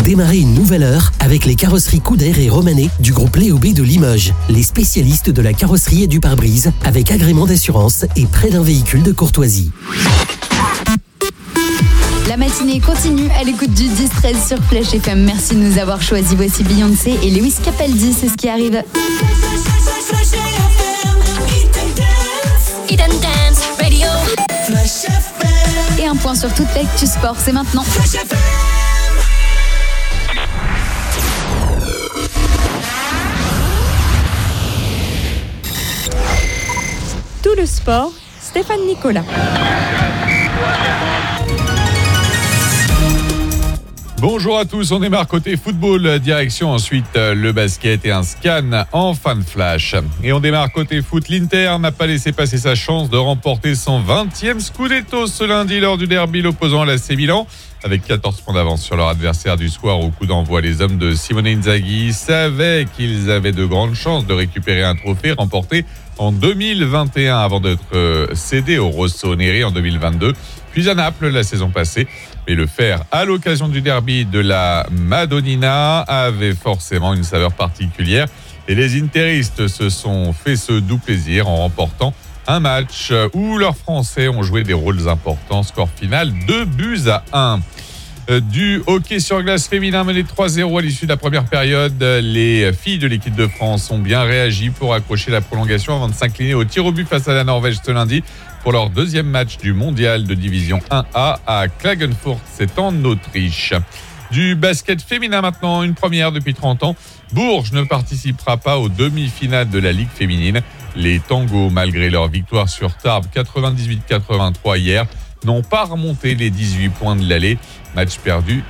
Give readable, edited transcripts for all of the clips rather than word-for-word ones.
Démarrez une nouvelle heure avec les carrosseries Couder et Romanet du groupe Léobé de Limoges, les spécialistes de la carrosserie et du pare-brise avec agrément d'assurance et prêt d'un véhicule de courtoisie. La matinée continue à l'écoute du 10-13 sur Flash FM. Merci de nous avoir choisis. Voici Beyoncé et Lewis Capaldi, c'est ce qui arrive. Et un point sur toute l'actu sport, c'est maintenant. Tout le sport, Stéphane Nicolas. Bonjour à tous, on démarre côté football, direction ensuite le basket et un scan en fin de flash. Et on démarre côté foot, l'Inter n'a pas laissé passer sa chance de remporter son 20e Scudetto ce lundi lors du derby l'opposant à l'AC Milan. Avec 14 points d'avance sur leur adversaire du soir au coup d'envoi, les hommes de Simone Inzaghi savaient qu'ils avaient de grandes chances de récupérer un trophée remporté en 2021 avant d'être cédé au Rossoneri en 2022, puis à Naples la saison passée. Mais le faire à l'occasion du derby de la Madonnina avait forcément une saveur particulière. Et les interistes se sont fait ce doux plaisir en remportant un match où leurs Français ont joué des rôles importants. Score final 2-1. Du hockey sur glace féminin mené 3-0 à l'issue de la première période. Les filles de l'équipe de France ont bien réagi pour accrocher la prolongation avant de s'incliner au tir au but face à la Norvège ce lundi pour leur deuxième match du mondial de division 1A à Klagenfurt, c'est en Autriche. Du basket féminin maintenant, une première depuis 30 ans. Bourges ne participera pas aux demi-finales de la Ligue féminine. Les Tangos, malgré leur victoire sur Tarbes 98-83 hier, n'ont pas remonté les 18 points de l'aller. Match perdu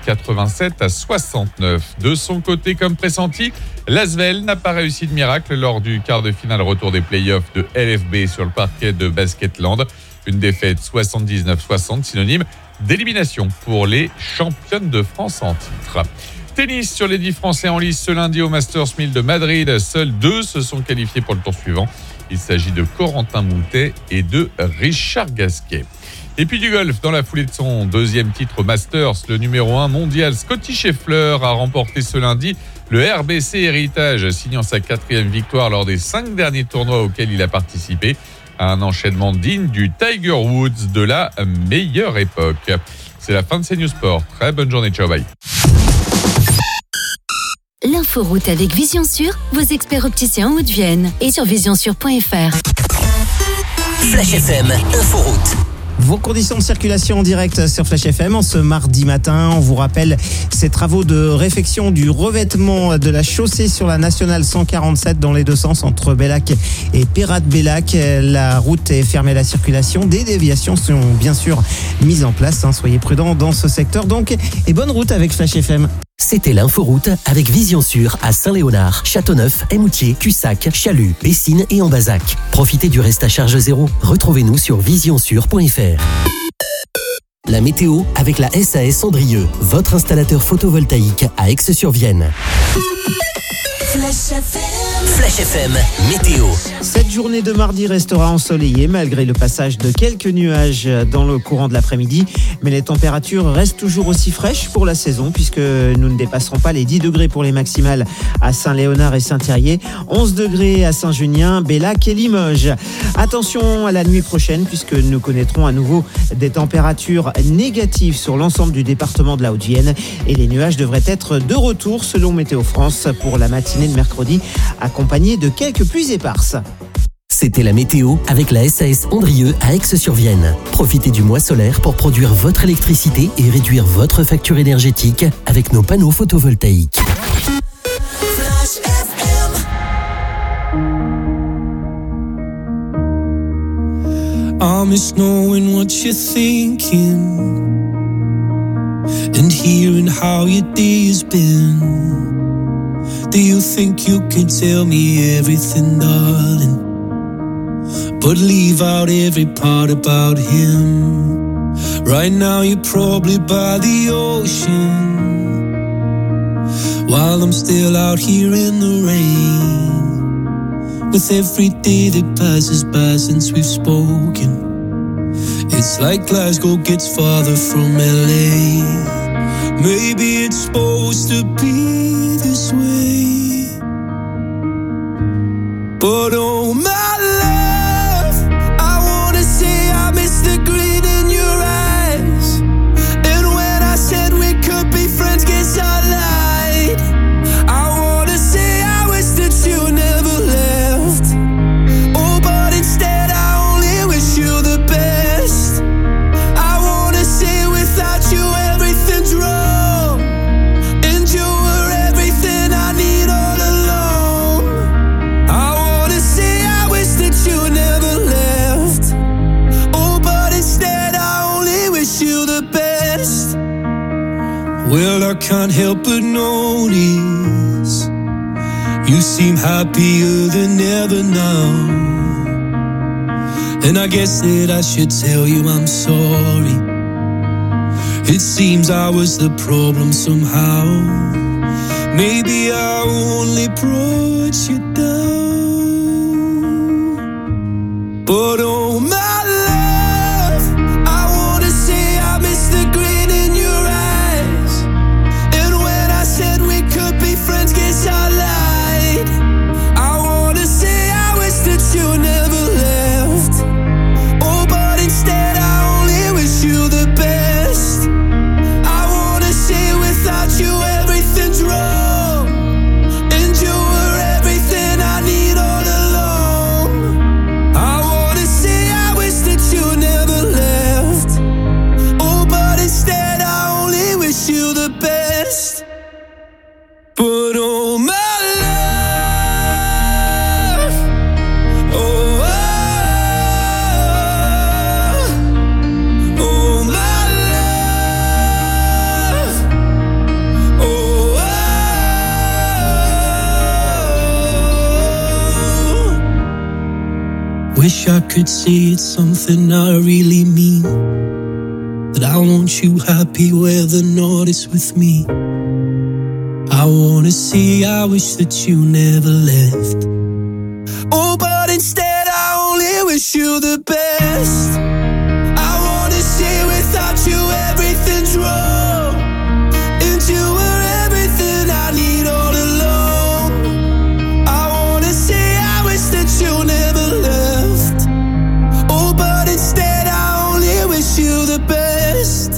87-69. De son côté, comme pressenti, l'Asvel n'a pas réussi de miracle lors du quart de finale retour des playoffs de LFB sur le parquet de Basketland. Une défaite 79-60, synonyme d'élimination pour les championnes de France en titre. Tennis sur les 10 Français en lice ce lundi au Masters 1000 de Madrid. Seuls 2 se sont qualifiés pour le tour suivant. Il s'agit de Corentin Moutet et de Richard Gasquet. Et puis du golf, dans la foulée de son deuxième titre Masters, le numéro 1 mondial Scotty Scheffler a remporté ce lundi le RBC Héritage, signant sa 4e victoire lors des 5 derniers tournois auxquels il a participé. Un enchaînement digne du Tiger Woods de la meilleure époque. C'est la fin de CNews Sport. Très bonne journée, ciao, bye. L'inforoute avec Vision Sûre, vos experts opticiens en Haute-Vienne et sur visionsure.fr. Flash FM, Inforoute. Vos conditions de circulation en direct sur Flash FM en ce mardi matin. On vous rappelle ces travaux de réfection du revêtement de la chaussée sur la nationale 147 dans les deux sens entre Bellac et Pératte-Bellac. La route est fermée à la circulation. Des déviations sont bien sûr mises en place. Soyez prudents dans ce secteur donc. Et bonne route avec Flash FM. C'était l'inforoute avec Vision Sûre à Saint-Léonard, Châteauneuf, Émoutier, Cussac, Chalut, Bessines et Ambazac. Profitez du reste à charge zéro. Retrouvez-nous sur visionsure.fr. La météo avec la SAS Cendrieux, votre installateur photovoltaïque à Aix-sur-Vienne. Flash FM, météo. Cette journée de mardi restera ensoleillée malgré le passage de quelques nuages dans le courant de l'après-midi. Mais les températures restent toujours aussi fraîches pour la saison puisque nous ne dépasserons pas les 10 degrés pour les maximales à Saint-Léonard et Saint-Thierry, 11 degrés à Saint-Junien, Bellac et Limoges. Attention à la nuit prochaine puisque nous connaîtrons à nouveau des températures négatives sur l'ensemble du département de la Haute-Vienne et les nuages devraient être de retour selon Météo France pour la matinée de mercredi, accompagnée de quelques pluies éparses. C'était la météo avec la SAS Andrieux à Aix-sur-Vienne. Profitez du mois solaire pour produire votre électricité et réduire votre facture énergétique avec nos panneaux photovoltaïques. Flash FM. I miss knowing what you're thinking and hearing how your day has been. Do you think you can tell me everything, darling, but leave out every part about him? Right now you're probably by the ocean, while I'm still out here in the rain. With every day that passes by since we've spoken, it's like Glasgow gets farther from LA. Maybe it's supposed to be this way, but oh my love, I wanna say I miss the grin in your eyes. And when I said we could be friends, guess I lied. I wanna say I wish that you never left. Oh, but instead I only wish you the best. I wanna say without you everything's wrong, and you were everything I need all along. I wanna say I wish that you never left. Oh, but instead I only wish you the best. Well, I can't help but notice you seem happier than ever now. And I guess that I should tell you I'm sorry. It seems I was the problem somehow. Maybe I only brought you down. But oh my love, I wanna say I miss the grin in your eyes. And when I said we could be friends, guess I lied. I wanna say I wish that you never left. Oh, but instead I only wish you the best. I wanna say without you everything's wrong, and you were everything I need all along. I wanna say I wish that you never left. Oh, but instead I only wish you the best. But oh my love, oh, oh my love, oh, wish I could say it's something I really mean, that I want you happy where the north is with me. I wanna say I wish that you never left. Oh, but instead I only wish you the best. I wanna say without you everything's wrong, and you were everything I need all along. I wanna say I wish that you never left. Oh, but instead I only wish you the best.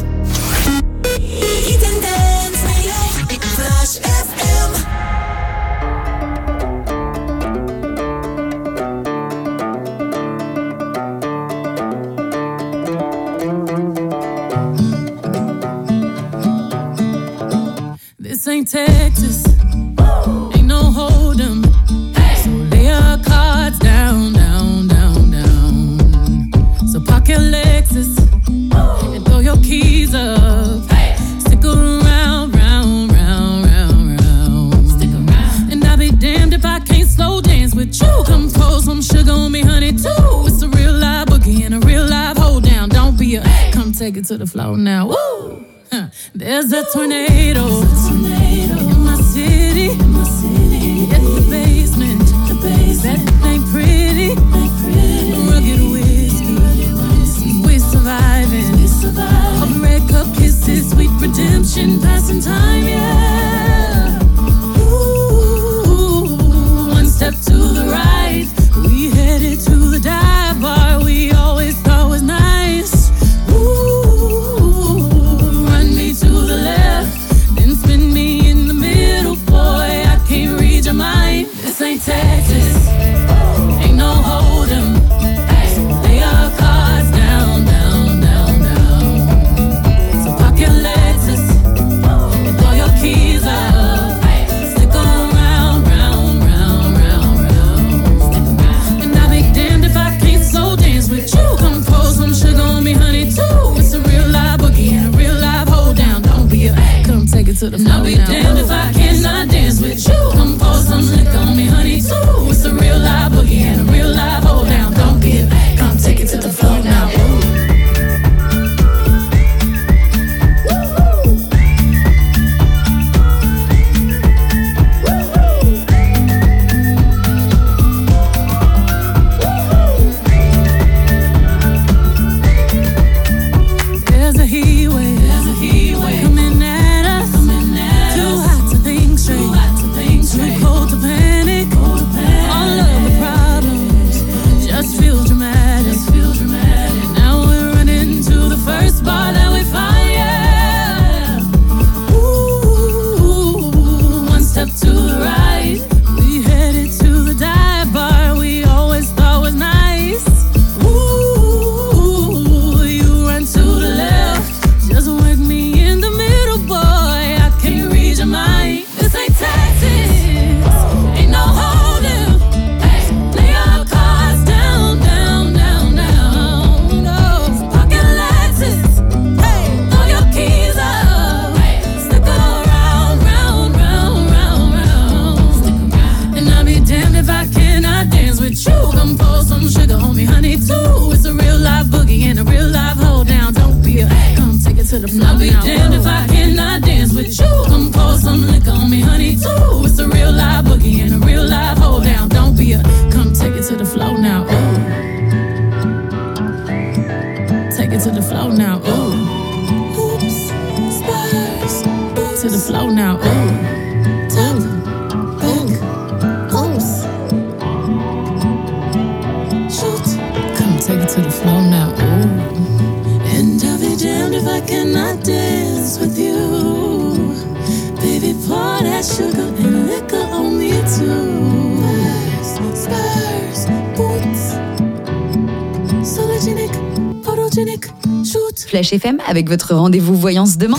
This ain't Texas, ain't no hold'em. So lay your cards down, down, down, down. So park your Lexus and throw your keys up. Stick around, round, round, round, round. Stick around. And I'll be damned if I can't slow dance with you. Come pour some sugar on me, honey, too. It's a real live boogie and a real live hold down. Don't be a come take it to the floor now. Woo! There's a tornado in my city, in the basement. That ain't pretty. Rugged whiskey, we're surviving. All the red cup kisses, sweet redemption, passing time, yeah. Ooh, one step to the right, we headed to the dive bar we always thought was nice. To the left, then spin me in the middle, boy, I can't read your mind. This ain't Texas, ain't no hold'em. So lay your cards down, down, down, down. So park your Lexus and throw your keys up. Stick around, round, round, round, round. And I'll be damned if I can't slow dance with you. Come pour some sugar on me, honey, too. It's a real live boogie and a real live hold down. Don't be a come take it to the floor. I'll be damned if I cannot dance with you. Come pour some liquor on me, honey, too. It's a real live boogie and a real live hold down. Don't be a come take it to the floor now. There's a heat wave coming at us. to the flow. I'll be damned if I cannot dance with you. Come pour some liquor on me, honey, too. It's a real live boogie and a real live hold down. Don't be a, come take it to the flow now. Ooh. Take it to the flow now. Ooh. Oops, spurs, boots to the flow now. Ooh. Take it to the floor now, ooh. And I'll be damned if I cannot dance with you. Baby, pour that sugar and liquor on me too. Spurs, boots, sologenic, photogenic, shoot. Flash FM avec votre rendez-vous voyance demain.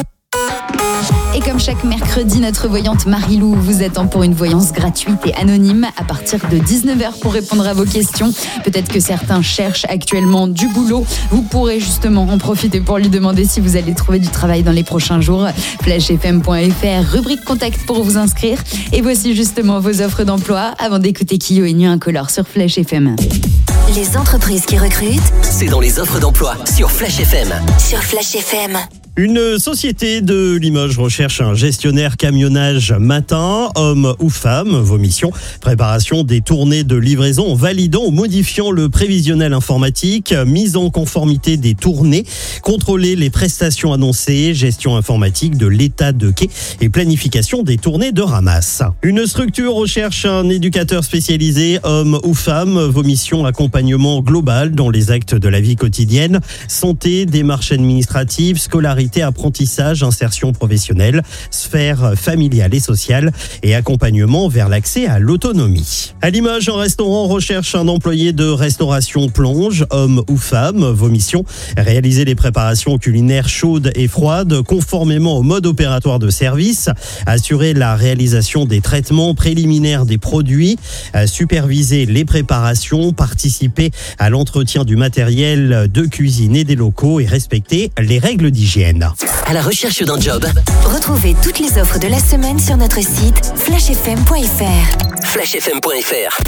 Et comme chaque mercredi, notre voyante Marie-Lou vous attend pour une voyance gratuite et anonyme à partir de 19h pour répondre à vos questions. Peut-être que certains cherchent actuellement du boulot. Vous pourrez justement en profiter pour lui demander si vous allez trouver du travail dans les prochains jours. flashfm.fr, rubrique contact pour vous inscrire. Et voici justement vos offres d'emploi avant d'écouter Kyo et Nuit Incolore sur Flash FM. Les entreprises qui recrutent, C'est dans les offres d'emploi sur Flash FM. sur Flash FM. Une société de Limoges recherche un gestionnaire camionnage matin, homme ou femme. Vos missions, préparation des tournées de livraison en validant ou modifiant le prévisionnel informatique, mise en conformité des tournées, contrôler les prestations annoncées, gestion informatique de l'état de quai et planification des tournées de ramasse. Une structure recherche un éducateur spécialisé, homme ou femme. Vos missions, accompagnement global dans les actes de la vie quotidienne, santé, démarches administratives, scolarité, apprentissage, insertion professionnelle, sphère familiale et sociale et accompagnement vers l'accès à l'autonomie. À Limoges, un restaurant recherche un employé de restauration plonge, homme ou femme. Vos missions, réaliser les préparations culinaires chaudes et froides conformément au mode opératoire de service, assurer la réalisation des traitements préliminaires des produits, superviser les préparations, participer à l'entretien du matériel de cuisine et des locaux et respecter les règles d'hygiène. À la recherche d'un job, Retrouvez toutes les offres de la semaine sur notre site flashfm.fr. flashfm.fr.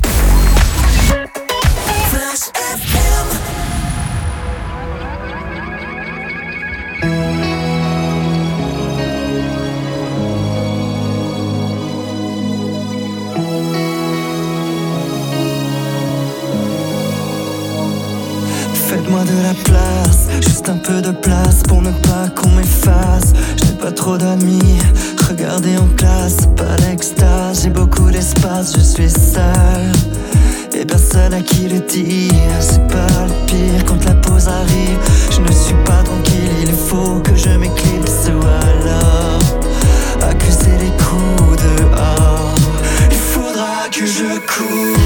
Faites-moi de la place, juste un peu de place pour ne pas qu'on m'efface. Je n'ai pas trop d'amis, regardez en classe, pas l'extase. J'ai beaucoup d'espace, je suis seul et personne à qui le dire. C'est pas le pire quand la pause arrive. Je ne suis pas tranquille, il faut que je m'éclipse ou alors accuser les coups dehors. Il faudra que je cours.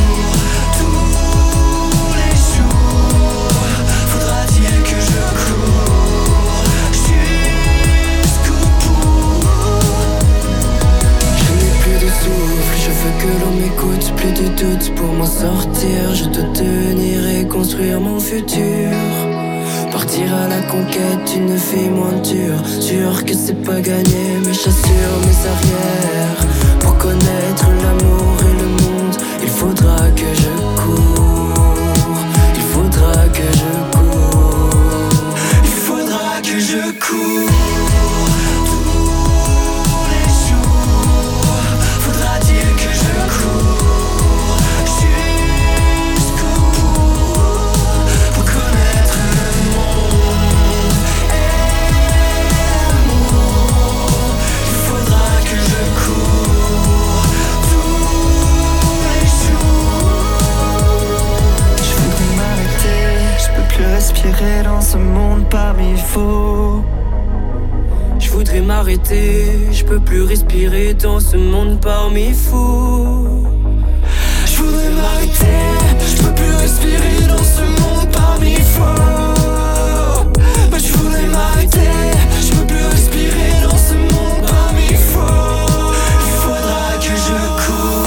Que l'on m'écoute, plus de doute pour m'en sortir. Je dois tenir et construire mon futur. Partir à la conquête d'une vie moins dure. Sûr que c'est pas gagné, mais j'assure mes arrières. Pour connaître l'amour et le monde, il faudra que je cours. Il faudra que je cours. Il faudra que je cours. Respirer dans ce monde parmi faux. Je voudrais m'arrêter, je peux plus respirer dans ce monde parmi fous. Je voudrais m'arrêter, je peux plus respirer dans ce monde parmi faux. Mais je voudrais m'arrêter, je peux plus respirer dans ce monde parmi faux. Il faudra que je cours.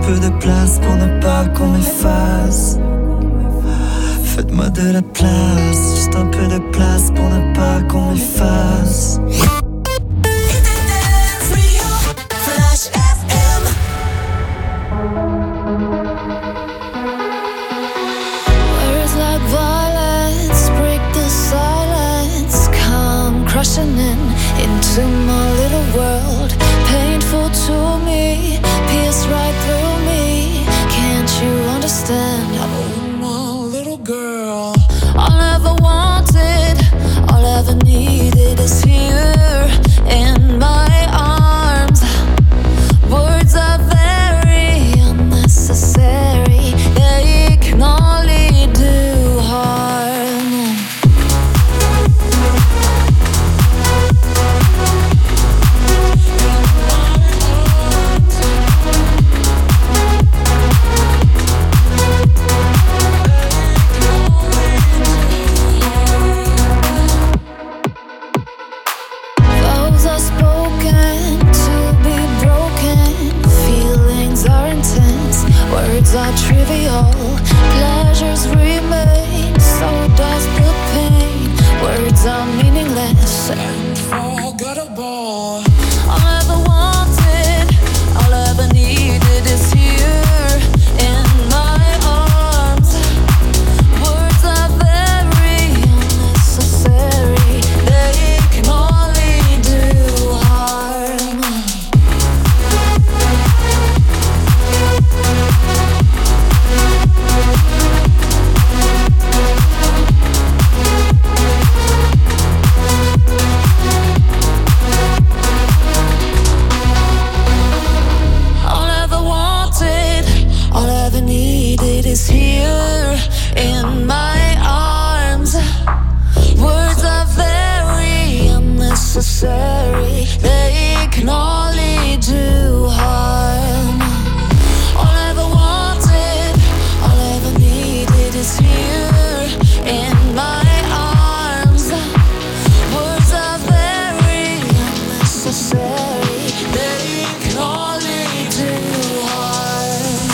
peu de place pour ne pas qu'on m'efface. Faites-moi de la place, juste un peu de place pour ne pas qu'on m'efface. Flash FM. Words like violence break the silence, come crushing into my little world. Painful to me, pierce right through me. Can't you understand? I'm a little girl. All I ever wanted, all I ever needed is here in my arms. Words are very unnecessary, they can only do harm. Vows are spoken to be broken. Feelings are intense, words are trivial. Pleasures remain, so does the pain. Words are meaningless and forgettable. All I ever wanted, all I ever needed is here in my arms. Words are very unnecessary, they can only do harm. All I ever wanted, all I ever needed is here in my arms. Words are very unnecessary, they can only do harm. All I ever wanted, all I ever needed is here in my arms. Words are very unnecessary, they can only do harm.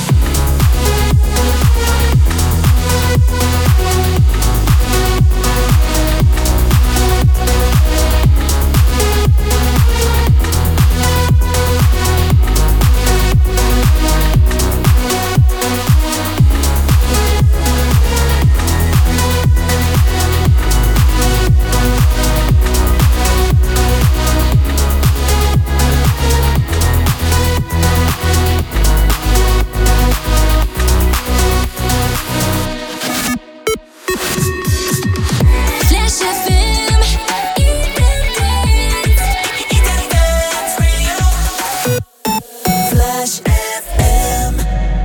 Flash FM. Flash FM.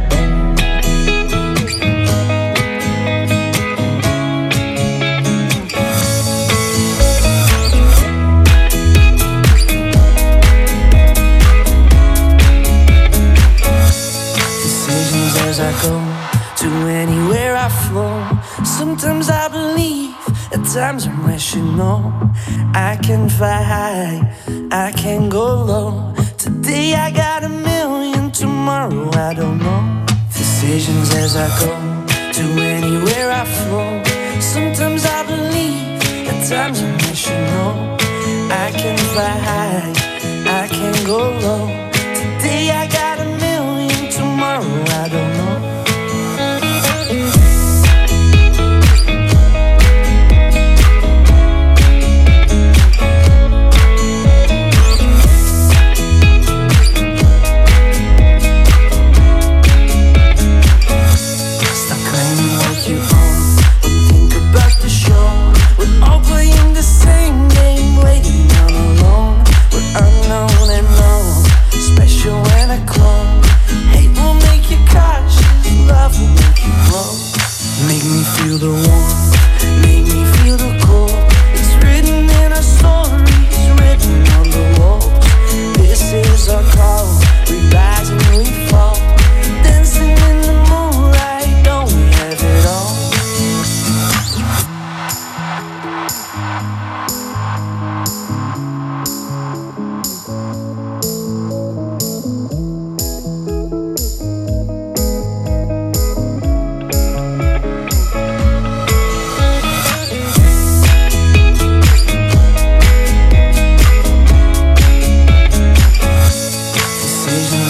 Decisions as I go to anywhere I flow. Sometimes I believe, at times I'm rational. I can fly high, I can go low. Today I got a million, tomorrow I don't know. Decisions as I go to anywhere I flow. Sometimes I believe, at times I'm rational. I can fly high, I can go low. Today I got a million, tomorrow I don't know. Stop claiming what you own and think about the show. We're all playing the same game, waiting on alone. We're unknown and known, special when I close.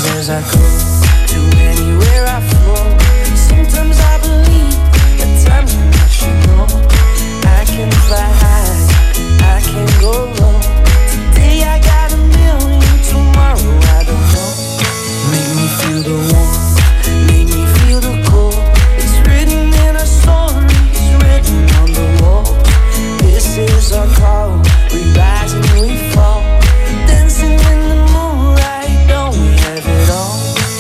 As I go to anywhere I flow, sometimes I believe, at times I'm not sure. I can fly high, I can go low. Today I got $1 million, tomorrow I don't know. Make me feel the warmth, make me feel the cold. It's written in our stories, written on the wall. This is our call, we rise and we fall. Dancing in the moonlight, don't we have it all?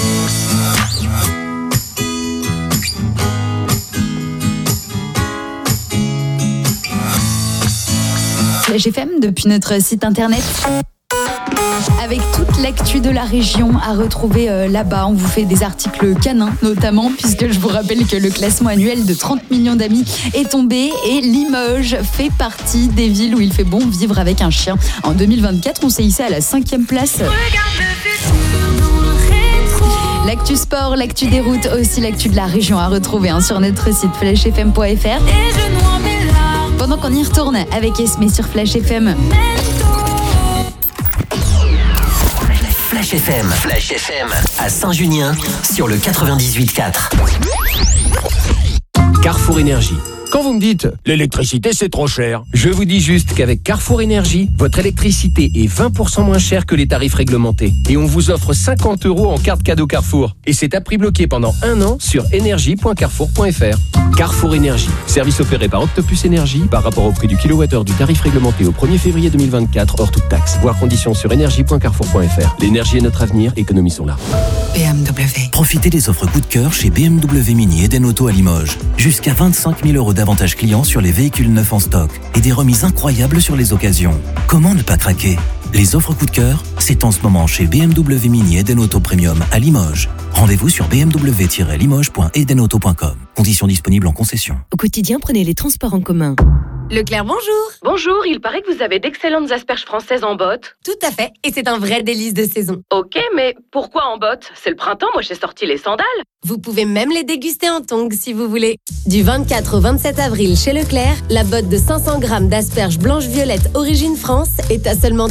Flash FM depuis notre site internet. Avec toute l'actu de la région à retrouver là-bas. On vous fait des articles canins notamment, puisque je vous rappelle que le classement annuel de 30 millions d'amis est tombé et Limoges fait partie des villes où il fait bon vivre avec un chien. En 2024, on s'est hissé à la 5e place. L'actu sport, l'actu des routes, aussi l'actu de la région à retrouver sur notre site flashfm.fr. Pendant qu'on y retourne avec Esmé sur Flash FM. Flash FM à Saint-Junien sur le 98.4. Carrefour Énergie. Quand vous me dites « l'électricité c'est trop cher », je vous dis juste qu'avec Carrefour Énergie, votre électricité est 20% moins chère que les tarifs réglementés. Et on vous offre 50 € en carte cadeau Carrefour. Et c'est à prix bloqué pendant 1 an sur énergie.carrefour.fr. Carrefour Énergie, service opéré par Octopus Énergie par rapport au prix du kilowattheure du tarif réglementé au 1er février 2024 hors toute taxe. Voir conditions sur énergie.carrefour.fr. L'énergie est notre avenir, économisons-la. BMW. Profitez des offres coup de cœur chez BMW Mini Eden Auto à Limoges. Jusqu'à 25 000 € d'avantages clients sur les véhicules neufs en stock et des remises incroyables sur les occasions. Comment ne pas craquer ? Les offres coup de cœur, c'est en ce moment chez BMW Mini Eden Auto Premium à Limoges. Rendez-vous sur bmw-limoges.edenauto.com. Conditions disponibles en concession. Au quotidien, prenez les transports en commun. Leclerc, bonjour. Bonjour, il paraît que vous avez d'excellentes asperges françaises en botte. Tout à fait, et c'est un vrai délice de saison. Ok, mais pourquoi en botte ? C'est le printemps, moi j'ai sorti les sandales. Vous pouvez même les déguster en tongs si vous voulez. Du 24 au 27 avril chez Leclerc, la botte de 500 grammes d'asperges blanches-violettes origine France est à seulement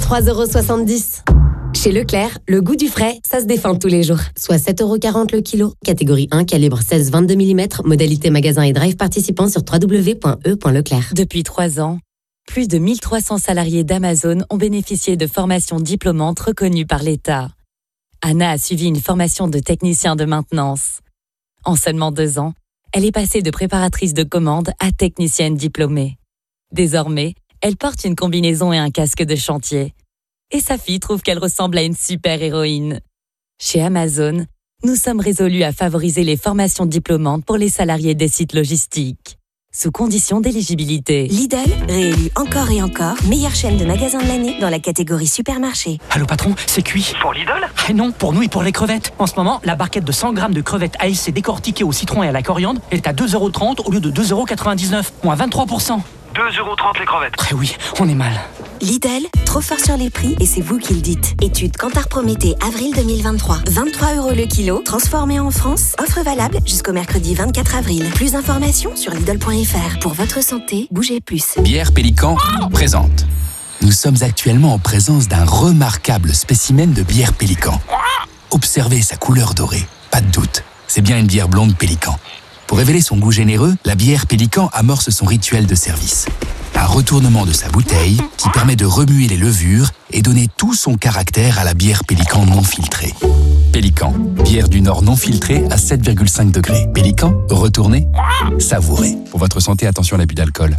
3,70 €. Chez Leclerc, le goût du frais, ça se défend tous les jours. Soit 7,40 € le kilo. Catégorie 1, calibre 16-22 mm. Modalité magasin et drive participant sur www.e.leclerc. Depuis 3 ans, plus de 1300 salariés d'Amazon ont bénéficié de formations diplômantes reconnues par l'État. Anna a suivi une formation de technicien de maintenance. En seulement 2 ans, elle est passée de préparatrice de commande à technicienne diplômée. Désormais, elle porte une combinaison et un casque de chantier. Et sa fille trouve qu'elle ressemble à une super-héroïne. Chez Amazon, nous sommes résolus à favoriser les formations diplômantes pour les salariés des sites logistiques, sous condition d'éligibilité. Lidl, réélu encore et encore, meilleure chaîne de magasins de l'année dans la catégorie supermarché. Allô patron, c'est cuit. Pour Lidl ? Eh non, pour nous et pour les crevettes. En ce moment, la barquette de 100 grammes de crevettes ASC décortiquées au citron et à la coriandre est à 2,30 € au lieu de 2,99 €, moins 23%. 2,30 € les crevettes. Eh oui, on est mal. Lidl, trop fort sur les prix et c'est vous qui le dites. Étude Kantar Prométhée, avril 2023. 23 € le kilo, transformé en France. Offre valable jusqu'au mercredi 24 avril. Plus d'informations sur Lidl.fr. Pour votre santé, bougez plus. Bière Pélican présente. Nous sommes actuellement en présence d'un remarquable spécimen de bière Pélican. Observez sa couleur dorée. Pas de doute, c'est bien une bière blonde Pélican. Pour révéler son goût généreux, la bière Pélican amorce son rituel de service. Un retournement de sa bouteille qui permet de remuer les levures et donner tout son caractère à la bière Pélican non filtrée. Pélican, bière du Nord non filtrée à 7,5 degrés. Pélican, retournez, savourez. Pour votre santé, attention à l'abus d'alcool.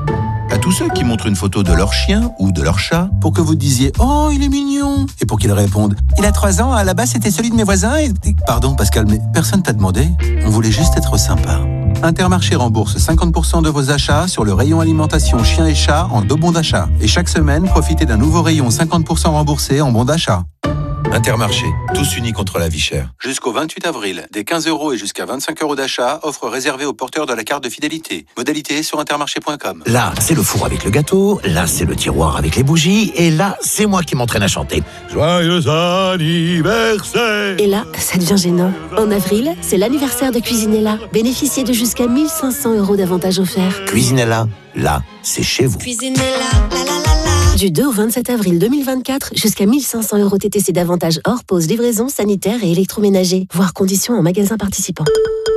À tous ceux qui montrent une photo de leur chien ou de leur chat pour que vous disiez « Oh, il est mignon !» et pour qu'ils répondent « Il a 3 ans, à la base c'était celui de mes voisins et... » Pardon Pascal, mais personne t'a demandé. On voulait juste être sympa. Intermarché rembourse 50% de vos achats sur le rayon alimentation chien et chat en 2 bons d'achat. Et chaque semaine, profitez d'un nouveau rayon 50% remboursé en bons d'achat. Intermarché, tous unis contre la vie chère. Jusqu'au 28 avril, des 15 € et jusqu'à 25 € d'achat, offre réservée aux porteurs de la carte de fidélité. Modalité sur intermarché.com. Là, c'est le four avec le gâteau, là, c'est le tiroir avec les bougies, et là, c'est moi qui m'entraîne à chanter. Joyeux anniversaire! Et là, ça devient gênant. En avril, c'est l'anniversaire de Cuisinella. Bénéficiez de jusqu'à 1 500 € d'avantages offerts. Cuisinella, là, c'est chez vous. Cuisinella, la la la la. Du 2 au 27 avril 2024, jusqu'à 1500 € TTC d'avantages hors pause, livraison, sanitaire et électroménager. Voir conditions en magasin participant.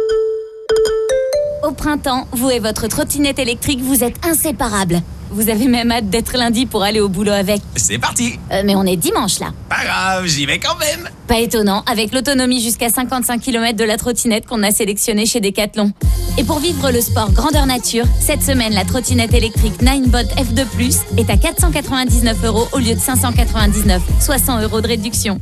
Au printemps, vous et votre trottinette électrique, vous êtes inséparables. Vous avez même hâte d'être lundi pour aller au boulot avec. C'est parti. Mais on est dimanche là. Pas grave, j'y vais quand même. Pas étonnant, avec l'autonomie jusqu'à 55 km de la trottinette qu'on a sélectionnée chez Decathlon. Et pour vivre le sport grandeur nature, cette semaine, la trottinette électrique Ninebot F2+, est à 499 € au lieu de 599, soit 100 € de réduction.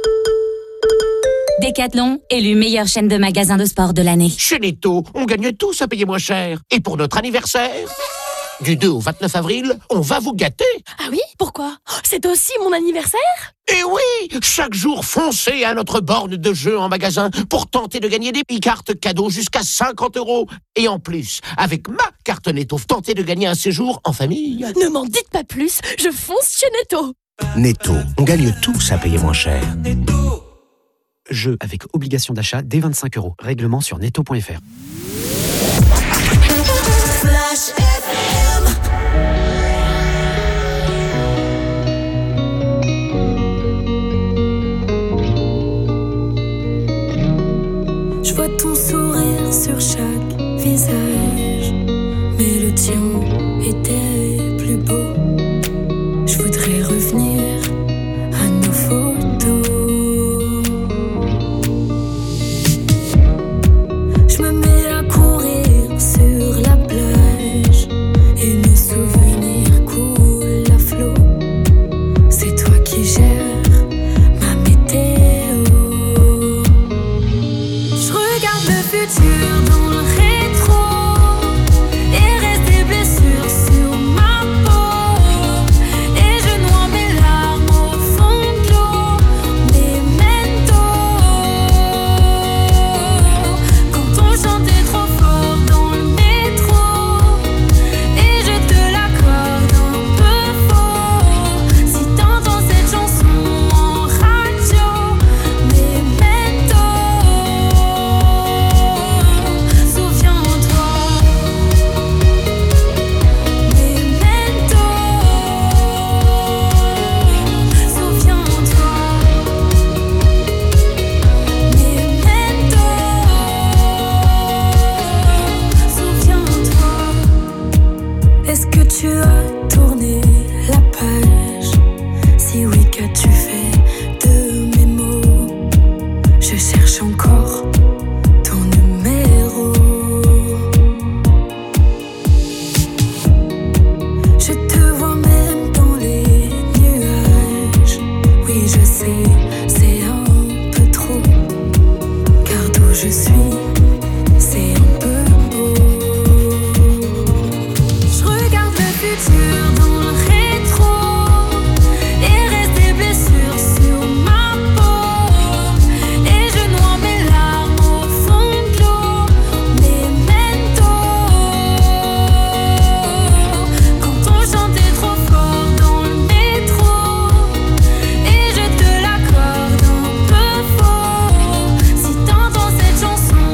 Decathlon, élu meilleure chaîne de magasins de sport de l'année. Chez Netto, on gagne tous à payer moins cher. Et pour notre anniversaire, du 2 au 29 avril, on va vous gâter. Ah oui? Pourquoi? C'est aussi mon anniversaire? Et oui, chaque jour, foncez à notre borne de jeu en magasin pour tenter de gagner des cartes cadeaux jusqu'à 50 €. Et en plus, avec ma carte Netto, tentez de gagner un séjour en famille. Ne m'en dites pas plus, je fonce chez Netto. Netto, on gagne tous à payer moins cher. Jeu avec obligation d'achat dès 25 €. Règlement sur netto.fr. Flash FM. Je vois ton sourire sur chaque visage, mais le tien était plus beau. Je voudrais revenir à nos photos. Je me mets à courir sur la plage et nos souvenirs coulent à flot. C'est toi qui gères ma météo. Je regarde le futur dans le rétro et reste des blessures sur ma peau. Et je noie mes larmes au fond de l'eau. Memento. Quand on chantait trop fort dans le métro et je te l'accorde un peu faux. Si t'entends cette chanson en radio, Memento. Souviens-toi, Memento. Souviens-toi, Memento. Souviens-toi. Est-ce que tu as tourné la page? Si oui, qu'as-tu fait de mes mots? Je cherche encore ton numéro. Je te vois même dans les nuages. Oui, je sais, c'est un peu trop. Car d'où je suis, c'est un peu beau. Je regarde le futur dans le rétro et reste des blessures sur ma peau. Et je noie mes larmes au fond de l'eau. Memento. Quand on chantait trop fort dans le métro et je te l'accorde un peu faux. Si t'entends cette chanson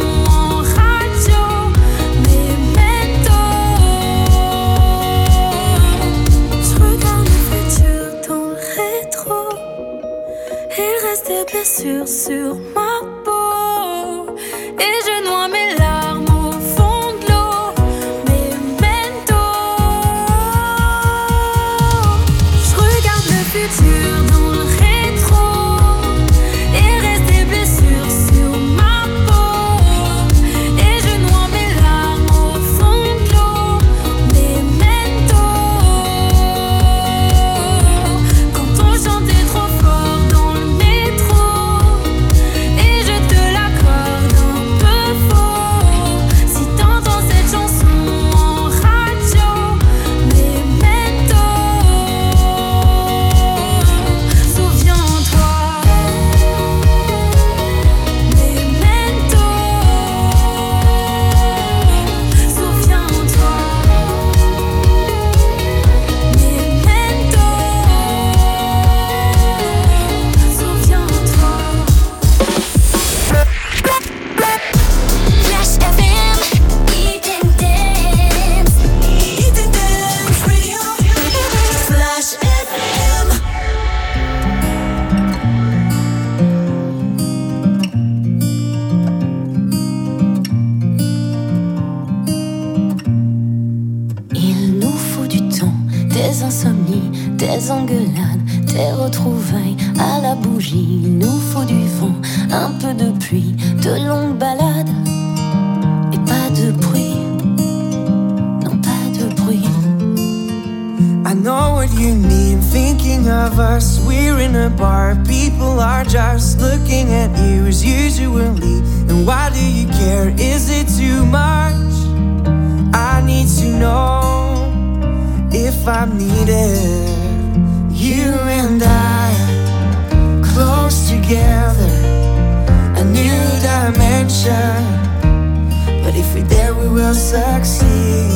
les engueulades, tes retrouvailles à la bougie. Il nous faut du vent, un peu de pluie, de longues balades et pas de bruit. Non, pas de bruit. I know what you need, thinking of us. We're in a bar, people are just looking at you as usually. And why do you care? Is it too much? I need to know if I'm needed. You and I, close together, a new dimension. But if we're there, we will succeed.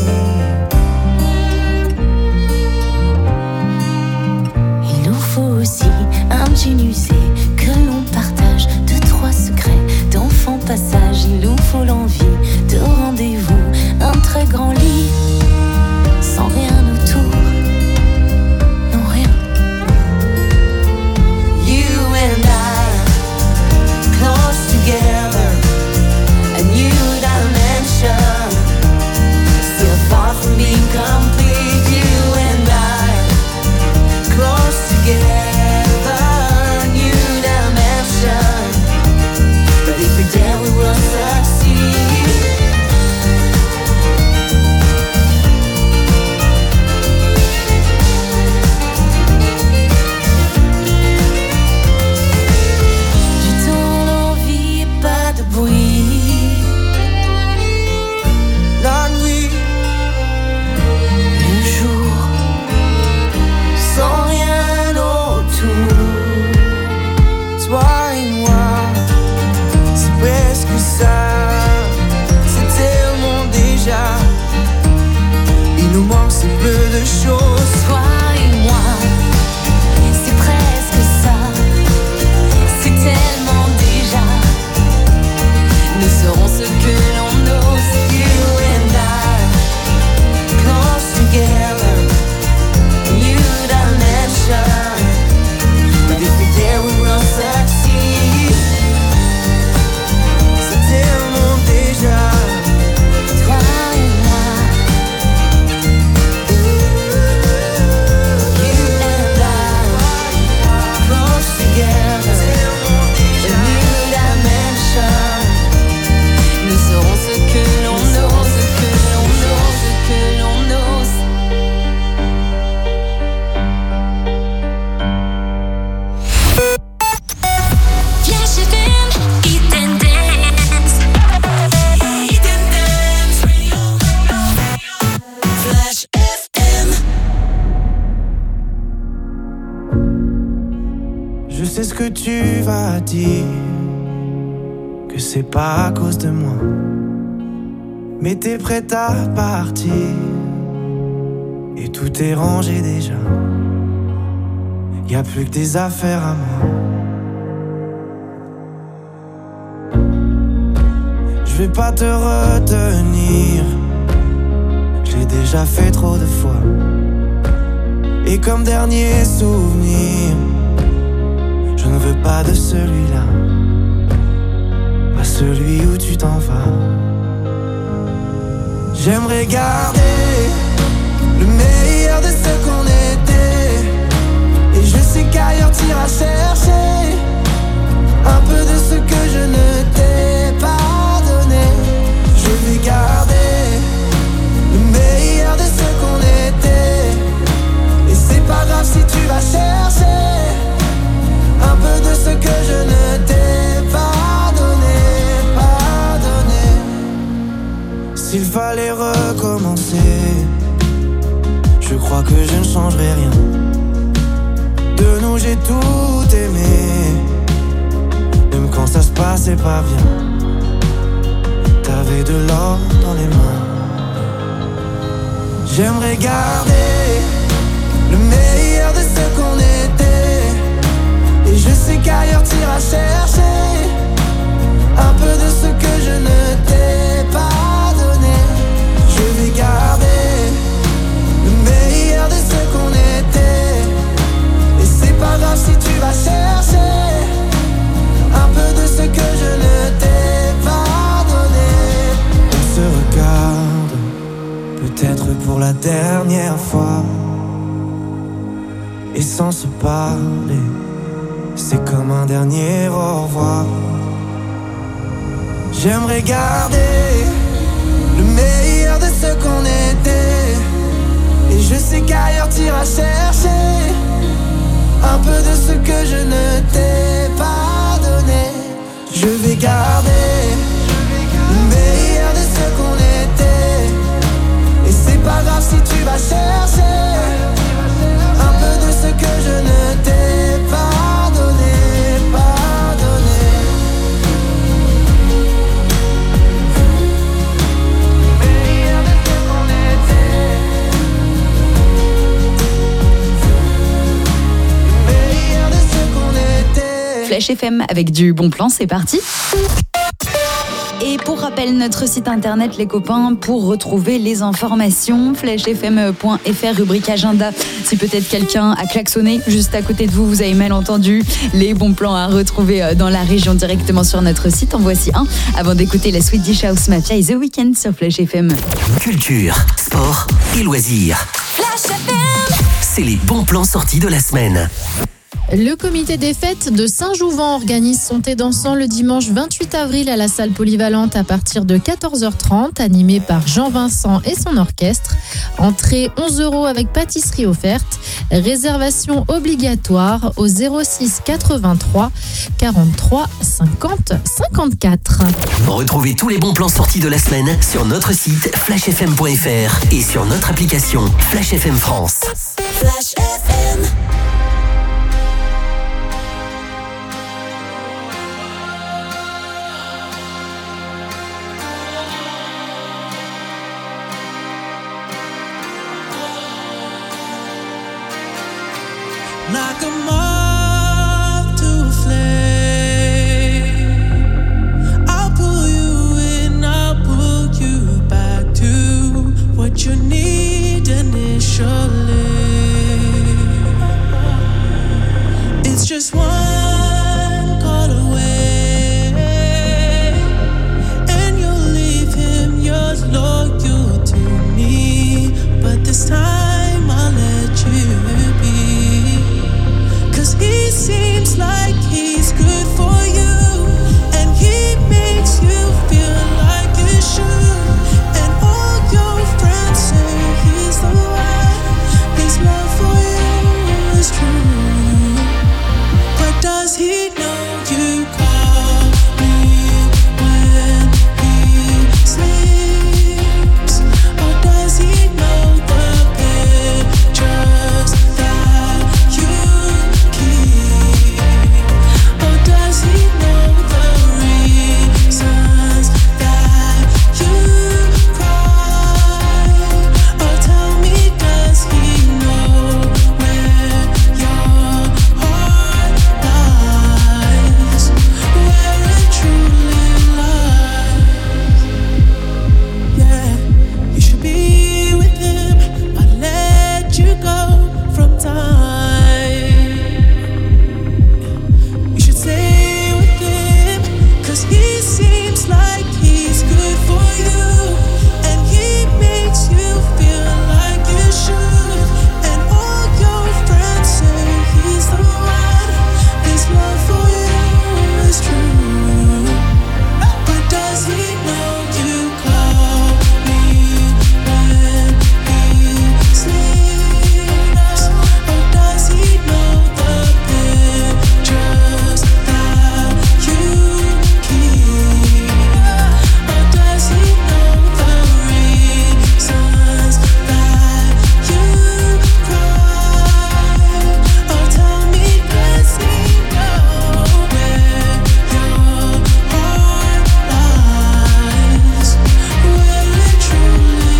Aussi un jean usé que l'on partage, 2-3 secrets d'enfant passage. Il nous faut l'envie de rendez-vous, un très grand lit sans rien autour, non rien. You and I, close together, a new dimension, still far from being complete. You and I, close together. Tu vas dire que c'est pas à cause de moi, mais t'es prête à partir et tout est rangé déjà. Y'a plus que des affaires à moi. Je vais pas te retenir, je l'ai déjà fait trop de fois. Et comme dernier souvenir, je ne veux pas de celui-là, pas celui où tu t'en vas. J'aimerais garder le meilleur de ce qu'on était, et je sais qu'ailleurs t'iras chercher un peu de ce que je ne t'ai pas donné. Je vais garder le meilleur de ce qu'on était, et c'est pas grave si tu vas chercher un peu de ce que je ne t'ai pas donné, pas donné. S'il fallait recommencer, je crois que je ne changerai rien. De nous j'ai tout aimé, même quand ça se passait pas bien. T'avais de l'or dans les mains. J'aimerais garder le meilleur de ce qu'on était, et je sais qu'ailleurs t'iras chercher un peu de ce que je ne t'ai pas donné. Je vais garder le meilleur de ce qu'on était, et c'est pas grave si tu vas chercher un peu de ce que je ne t'ai pas donné. On se regarde, peut-être pour la dernière fois, sans se parler. C'est comme un dernier au revoir. J'aimerais garder le meilleur de ce qu'on était. Et je sais qu'ailleurs t'iras chercher un peu de ce que je ne t'ai pas donné. Je vais garder le meilleur de ce qu'on était. Et c'est pas grave si tu vas chercher un peu de ce que je ne t'ai pas donné, pas donné. Meilleur de ce qu'on était. Meilleur de ce qu'on était. Flash FM avec du bon plan, c'est parti. Et pour rappel, notre site internet, les copains, pour retrouver les informations, flashfm.fr, rubrique agenda. Si peut-être quelqu'un a klaxonné juste à côté de vous, vous avez mal entendu, les bons plans à retrouver dans la région directement sur notre site. En voici un avant d'écouter la Swedish House Mafia et The Weeknd sur Flash FM. Culture, sport et loisirs. Flash FM. C'est les bons plans sortis de la semaine. Le comité des fêtes de Saint-Jouvent organise son thé dansant le dimanche 28 avril à la salle polyvalente à partir de 14h30, animé par Jean Vincent et son orchestre. Entrée 11 € avec pâtisserie offerte. Réservation obligatoire au 06 83 43 50 54. Retrouvez tous les bons plans sortis de la semaine sur notre site flashfm.fr et sur notre application Flash FM France. Flash FM. Like a moth to a flame, I'll pull you in, I'll pull you back to what you need initially. It's just one call away, and you'll leave him, you're loyal to me, but this time I'll let you be. He seems like he's good for you, and he makes you feel like you should. And all your friends say he's the one, his love for you is true. But does he know you call me when he sleeps? Or does he know the pictures that you does he know the reasons that you cry? Or tell me, does he know where your heart lies? Where it truly lies? Yeah, you should be with him. I let you go from time. You should stay with him, 'cause he seems like he's good for you, and he makes you feel like you should. And all your friends say he's the one, his love for you is true. But does he know you call me when he sleeps? Or does he know the pictures that you keep? Or does he know the reasons that you cry? Or tell me, does he know where your heart lies? Where it truly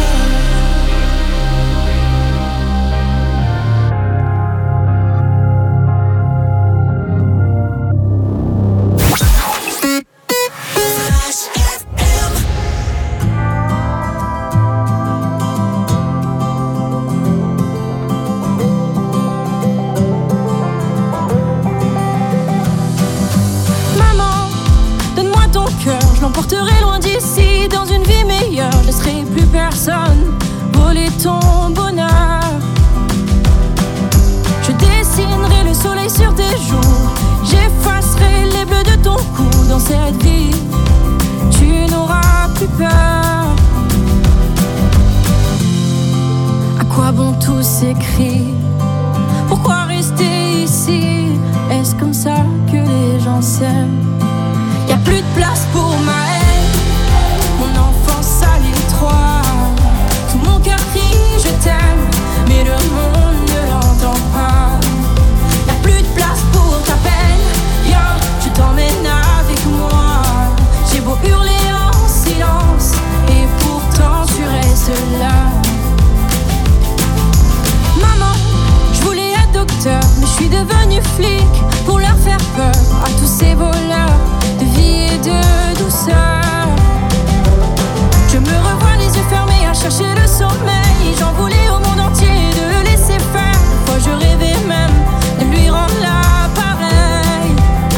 Maman, donne-moi ton cœur, je l'emporterai loin d'ici, dans une vie meilleure. Je laisserai plus personne voler ton bonheur. Je soleil sur tes joues. J'effacerai les bleus de ton cou. Dans cette vie, tu n'auras plus peur. À quoi bon tous ces cris? Pourquoi rester ici? Est-ce comme ça que les gens s'aiment? Y'a plus de place pour ma haine. Mon enfance à l'étroit. Tout mon cœur crie je t'aime, mais le monde ne l'entend pas. Y'a plus de place pour ta peine. Viens, je t'emmène avec moi. J'ai beau hurler en silence, et pourtant tu restes là. Maman, je voulais être docteur, mais je suis devenue flic pour leur faire peur à tous ces voleurs de vie et de douceur. Je me revois les yeux fermés à chercher le sommeil. J'en voulais au monde entier de le laisser faire. Parfois je rêvais même de lui rendre l'appareil.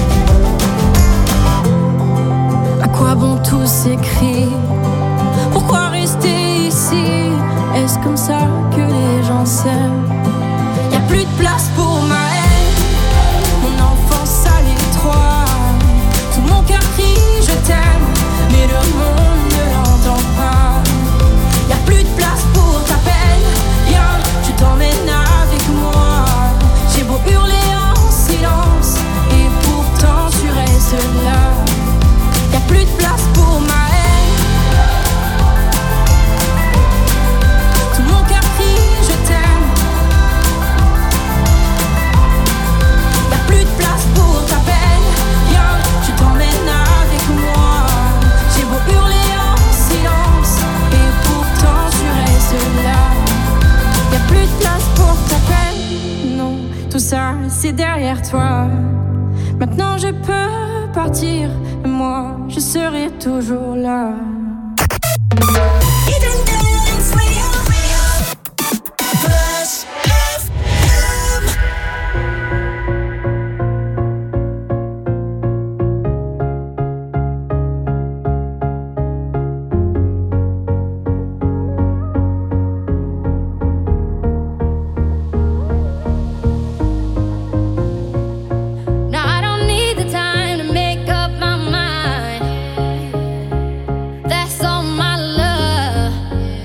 À quoi bon tous ces cris? Pourquoi rester ici? Est-ce comme ça que les gens s'aiment? Y'a plus de place pour ma haine. Mon enfance à l'étroit. Tout mon cœur crie je t'aime, mais le monde ne l'entend pas. Y'a plus de place pour ta peine. Viens, je t'emmène avec moi. J'ai beau hurler en silence, et pourtant tu restes là. Y'a plus de place pour ma haine. Tout mon cœur crie je t'aime. Y'a plus de place pour ta peine. Viens, je t'emmène avec moi. J'ai beau hurler en silence, et pourtant tu restes là. Y'a plus de place pour ta peine. Non, tout ça c'est derrière toi. Maintenant je peux partir, et moi je serai toujours là. Now I don't need the time to make up my mind. That's all my love.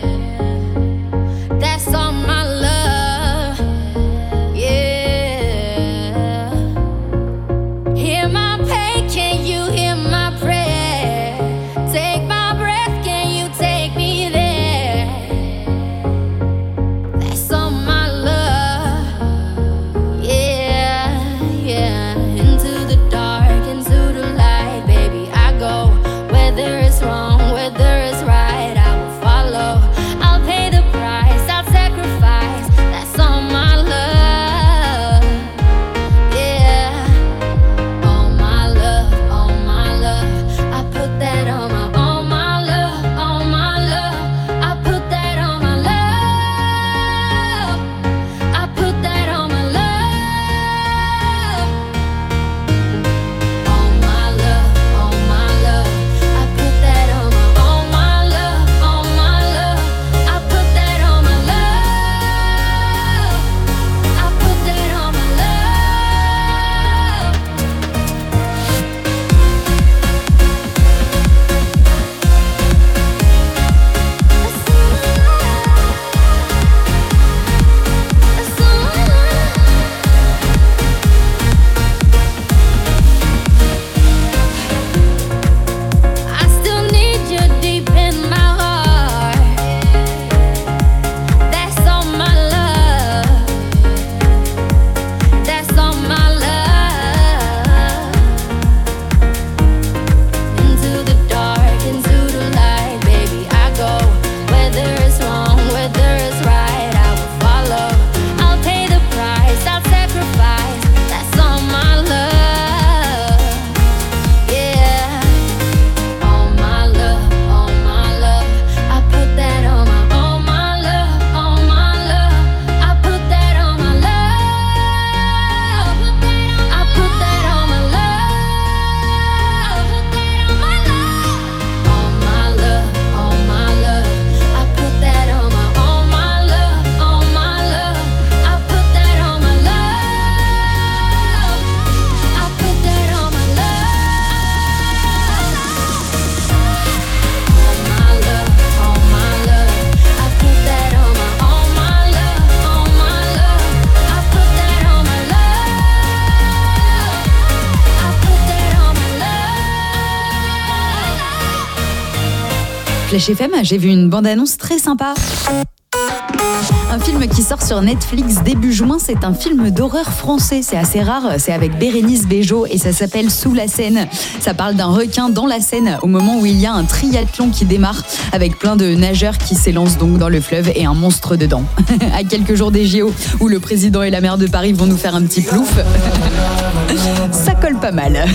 Flash FM, j'ai vu une bande-annonce très sympa. Un film qui sort sur Netflix début juin, c'est un film d'horreur français. C'est assez rare, c'est avec Bérénice Bejo et ça s'appelle Sous la Seine. Ça parle d'un requin dans la Seine au moment où il y a un triathlon qui démarre avec plein de nageurs qui s'élancent donc dans le fleuve et un monstre dedans. À quelques jours des JO où le président et la maire de Paris vont nous faire un petit plouf. Ça colle pas mal.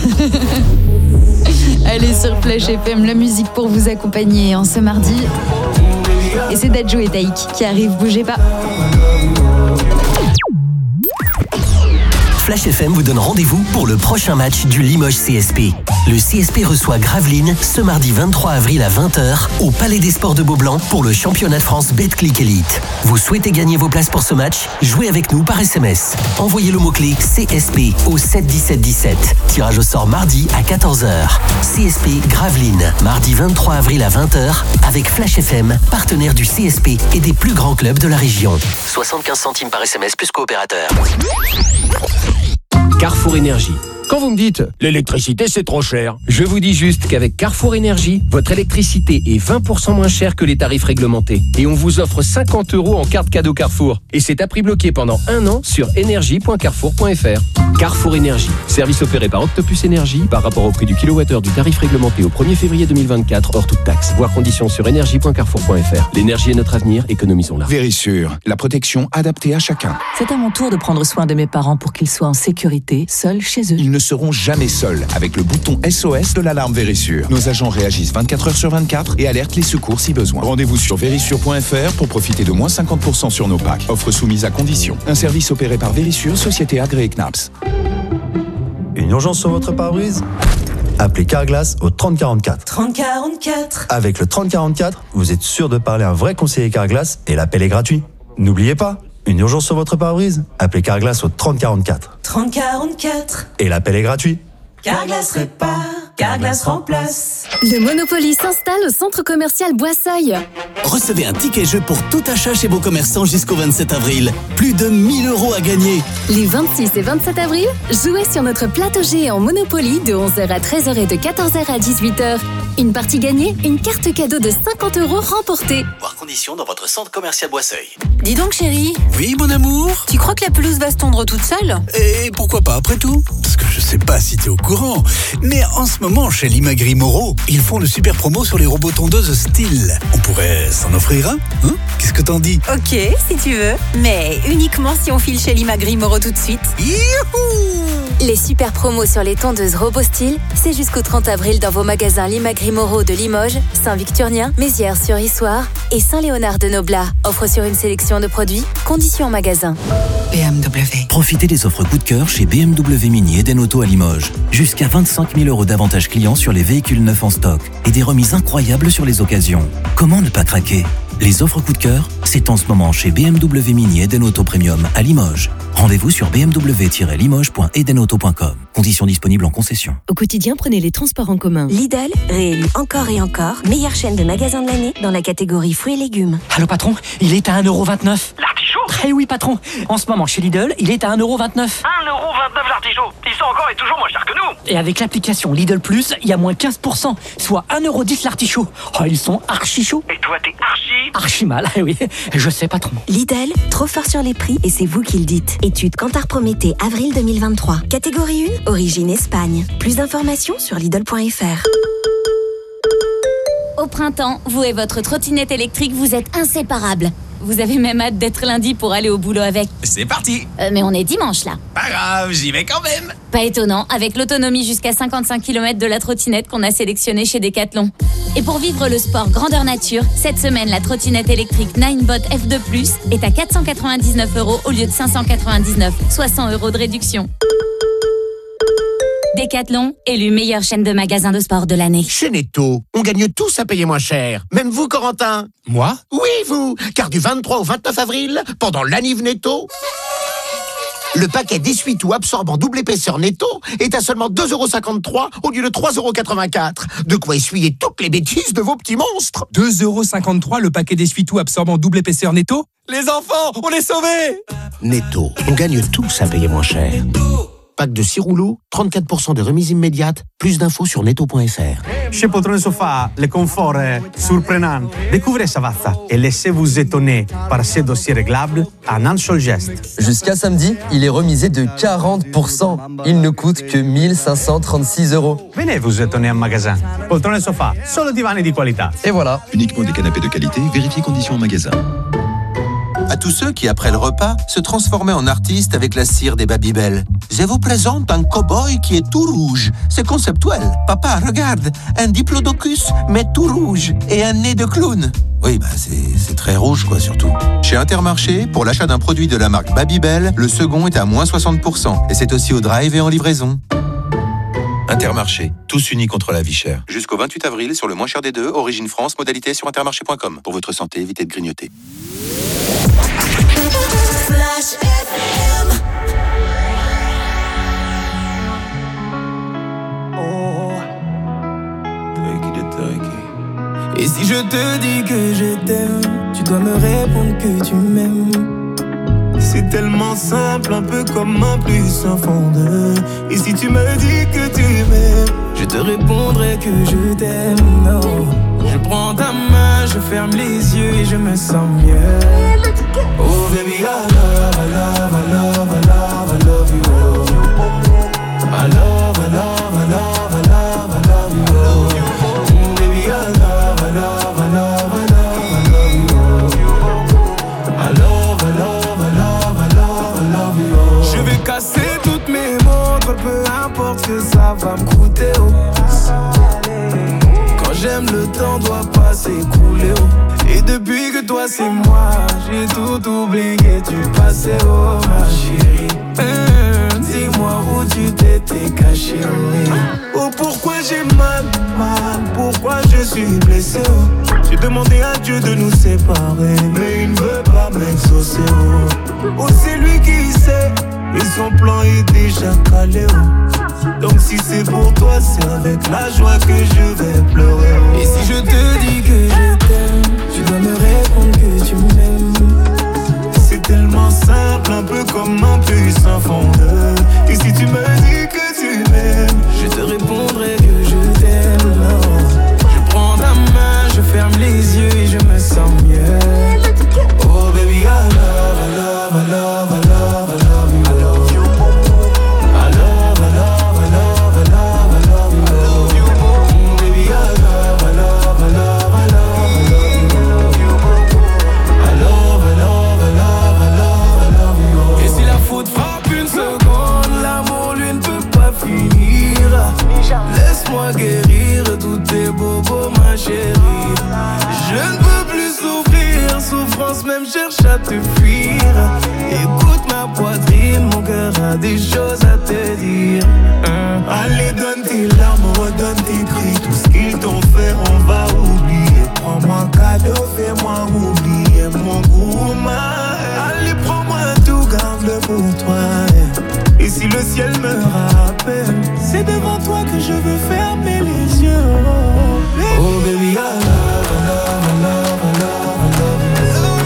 Allez sur Flash FM, la musique pour vous accompagner en ce mardi. Et c'est Dadjo et Taïk qui arrivent, bougez pas. Flash FM vous donne rendez-vous pour le prochain match du Limoges CSP. Le CSP reçoit Gravelines ce mardi 23 avril à 20h au Palais des Sports de Beaublanc pour le championnat de France Betclic Elite. Vous souhaitez gagner vos places pour ce match? Jouez avec nous par SMS. Envoyez le mot-clé CSP au 7 17 17. Tirage au sort mardi à 14h. CSP Gravelines, mardi 23 avril à 20h avec Flash FM, partenaire du CSP et des plus grands clubs de la région. 75 centimes par SMS plus coopérateur. Carrefour Énergie. Quand vous me dites « l'électricité c'est trop cher », je vous dis juste qu'avec Carrefour Énergie, votre électricité est 20% moins chère que les tarifs réglementés. Et on vous offre 50 € en carte cadeau Carrefour. Et c'est à prix bloqué pendant 1 an sur énergie.carrefour.fr. Carrefour Énergie. Service opéré par Octopus Énergie par rapport au prix du kilowattheure du tarif réglementé au 1er février 2024 hors toute taxe. Voir conditions sur énergie.carrefour.fr. L'énergie est notre avenir, économisons-la. Vérissure, la protection adaptée à chacun. C'est à mon tour de prendre soin de mes parents pour qu'ils soient en sécurité, seuls chez eux. Ils ne seront jamais seuls avec le bouton SOS de l'alarme Vérissure. Nos agents réagissent 24 heures sur 24 et alertent les secours si besoin. Rendez-vous sur vérissure.fr pour profiter de moins 50% sur nos packs. Offre soumise à condition. Un service opéré par Vérissure, société agréée CNAPS. Une urgence sur votre pare-brise? Appelez Carglass au 3044. 3044. Avec le 3044, vous êtes sûr de parler à un vrai conseiller Carglass et l'appel est gratuit. N'oubliez pas, une urgence sur votre pare-brise? Appelez Carglass au 3044. 3044. Et l'appel est gratuit. Carglass répare, Carglass remplace. Le Monopoly s'installe au centre commercial Boisseuil. Recevez un ticket jeu pour tout achat chez vos commerçants jusqu'au 27 avril. Plus de 1 000 € à gagner. Les 26 et 27 avril, jouez sur notre plateau géant Monopoly de 11h à 13h et de 14h à 18h. Une partie gagnée, une carte cadeau de 50 € remportée. Voir conditions dans votre centre commercial Boisseuil. Dis donc chérie. Oui mon amour. Tu crois que la pelouse va se tondre toute seule? Et pourquoi pas après tout? Parce que je sais pas si t'es au courant, mais en ce moment chez l'Imagri Moreau, ils font de super promos sur les robots tondeuses style. On pourrait s'en offrir un, hein? Qu'est-ce que t'en dis? Ok, si tu veux, mais uniquement si on file chez l'Imagri Moreau tout de suite. Youhou! Les super promos sur les tondeuses RoboStyle, c'est jusqu'au 30 avril dans vos magasins l'Imagri Moreau de Limoges, Saint-Victurnien, Mézières-sur-Issoire et Saint-Léonard-de-Noblat. Offre sur une sélection de produits, conditions en magasin. BMW. Profitez des offres coup de cœur chez BMW Mini Eden Auto à Limoges. Jusqu'à 25 000 € d'avantages clients sur les véhicules neufs en stock et des remises incroyables sur les occasions. Comment ne pas craquer? Les offres coup de cœur, c'est en ce moment chez BMW Mini Eden Auto Premium à Limoges. Rendez-vous sur bmw-limoges.edenauto.com. Conditions disponibles en concession. Au quotidien, prenez les transports en commun. Lidl, réélu encore et encore, meilleure chaîne de magasins de l'année dans la catégorie fruits et légumes. Allô patron, il est à 1,29 €. L'artichaut? Eh oui patron, en ce moment chez Lidl, il est à 1,29 €. 1,29 € l'artichaut. Ils sont encore et toujours moins chers que nous. Et avec l'application Lidl Plus, il y a moins 15%, soit 1,10 € l'artichaut. Oh, ils sont archi chauds. Et toi, t'es archi mal, eh oui, je sais patron. Lidl, trop fort sur les prix et c'est vous qui le dites. Étude Kantar Prométhée, avril 2023. Catégorie 1, origine Espagne. Plus d'informations sur Lidl.fr. Au printemps, vous et votre trottinette électrique, vous êtes inséparables. Vous avez même hâte d'être lundi pour aller au boulot avec. C'est parti. Mais on est dimanche là. Pas grave, j'y vais quand même. Pas étonnant, avec l'autonomie jusqu'à 55 km de la trottinette qu'on a sélectionnée chez Decathlon. Et pour vivre le sport grandeur nature, cette semaine, la trottinette électrique Ninebot F2+, est à 499 € au lieu de 599, soit 100 € de réduction. Decathlon, élu meilleure chaîne de magasins de sport de l'année. Chez Netto, on gagne tous à payer moins cher. Même vous, Corentin. Moi? Oui, vous. Car du 23 au 29 avril, pendant l'anniv Netto, le paquet d'essuie-tout absorbant double épaisseur Netto est à seulement 2,53 € au lieu de 3,84 €. De quoi essuyer toutes les bêtises de vos petits monstres. 2,53 € le paquet d'essuie-tout absorbant double épaisseur Netto? Les enfants, on est sauvés! Netto, on gagne tous à payer moins cher. Pack de 6 rouleaux, 34% de remise immédiate. Plus d'infos sur netto.fr. Chez Poltrone Sofa, le confort est surprenant. Découvrez Savazza et laissez-vous étonner par ces dossiers réglables à un seul geste. Jusqu'à samedi, il est remisé de 40%. Il ne coûte que 1536 €. Venez vous étonner en magasin. Poltrone Sofa, solo divani di qualità. Et voilà. Uniquement des canapés de qualité, vérifiez conditions en magasin. À tous ceux qui, après le repas, se transformaient en artistes avec la cire des Babybel. Je vous présente un cow-boy qui est tout rouge. C'est conceptuel. Papa, regarde, un diplodocus, mais tout rouge, et un nez de clown. Oui, c'est très rouge, quoi, surtout. Chez Intermarché, pour l'achat d'un produit de la marque Babybel, le second est à moins 60%. Et c'est aussi au drive et en livraison. Intermarché, tous unis contre la vie chère. Jusqu'au 28 avril, sur le moins cher des deux, Origine France, modalité sur intermarché.com. Pour votre santé, évitez de grignoter. Flash FM. Et si je te dis que je t'aime, tu dois me répondre que tu m'aimes. C'est tellement simple, un peu comme un plus un fond de. Et si tu me dis que tu m'aimes, je te répondrai que je t'aime. Non, je prends ta main, je ferme les yeux et je me sens mieux. Oh baby, I love, I love, I love, I love, I love you. I love, I love, I love, I love, I love you. Baby, I love, I love, I love, I love, I love you. I love, I love, I love, I love, I love you. Je vais casser toutes mes montres, peu importe ce que ça va me coûter. Quand j'aime, le temps doit pas s'écouler. Et depuis que toi c'est moi, j'ai tout oublié, tu passais, oh ma chérie. Dis-moi où tu t'étais caché, oh pourquoi j'ai mal, pourquoi je suis blessé, oh. J'ai demandé à Dieu de nous séparer, mais il ne veut pas m'exaucer, oh c'est lui qui sait, et son plan est déjà calé, oh. Donc si c'est pour toi, c'est avec la joie que je vais pleurer, oh. Et si je te dis que je t'aime, tu dois me répondre que tu m'aimes. C'est tellement simple, un peu comme un puissant fondeur. Et si tu me dis que tu m'aimes, je te répondrai que je t'aime. Non, je prends ta main, je ferme les yeux et je me sens mieux. Oh baby, I love, I love, I love, I love, I love you. I love, I love, I love, I love, I love you. Baby, I love, I love, I love, I love, I love you. I love, I love, I love, I love, I love you. Et si la faute frappe une seconde, l'amour lui ne peut pas finir. Laisse-moi guérir tous tes bobos, ma chérie. Je ne peux plus souffrir, souffrance même cherche à te fuir. Écoute ma poitrine, mon cœur a des choses à te dire. Allez, donne tes larmes, redonne tes cris. Tout ce qu'ils t'ont fait, on va oublier. Prends-moi un cadeau, fais-moi oublier mon goût. Allez, prends-moi tout, garde-le pour toi. Et si le ciel me rappelle, c'est devant toi que je veux fermer les yeux. Oh baby, I love, I love, I love, I love, I love you.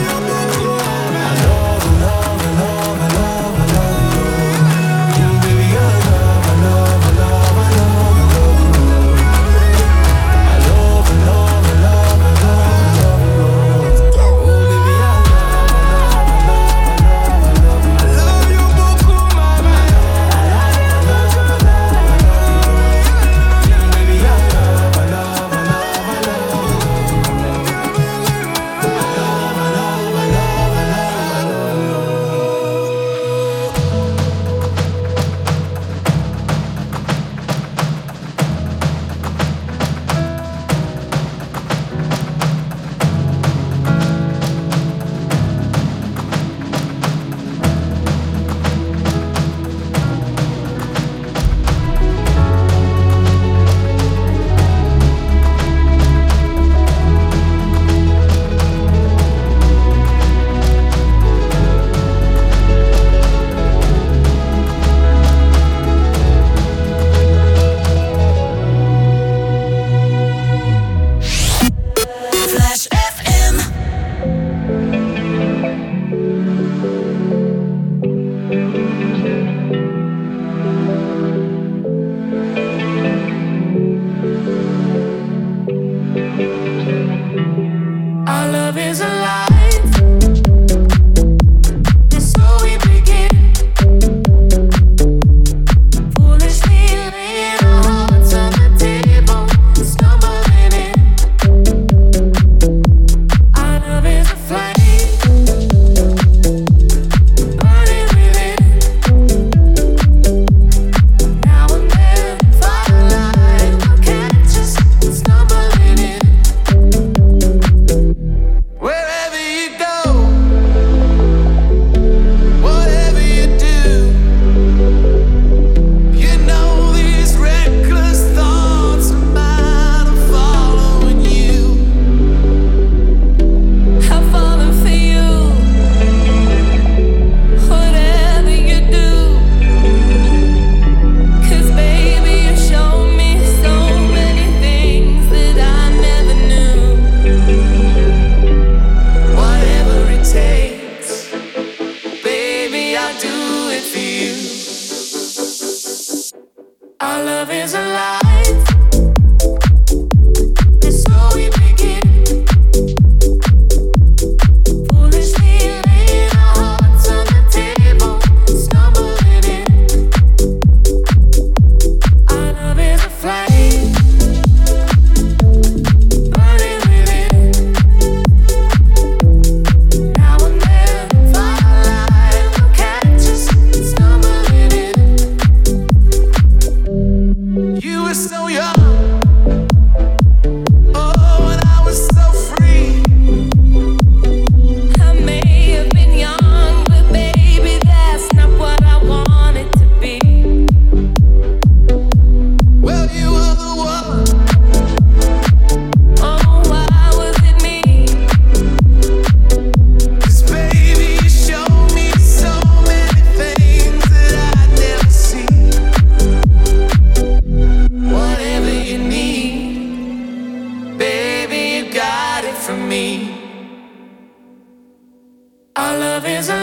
I love, I love, I love, I love, I love you. Baby, I love, I love, I love, I love, I love you. from me. Our love is a